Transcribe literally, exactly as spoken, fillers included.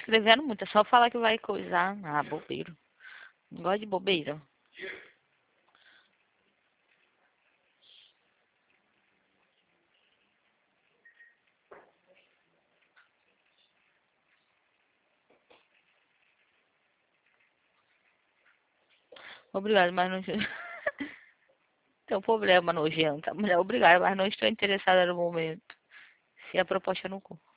escrevendo muito, é só falar que vai coisar. Ah, bobeiro. Não gosto de bobeira. Obrigado, mas não. Tem um problema nojento. Mulher, obrigada, mas não estou interessada no momento. Se a proposta não.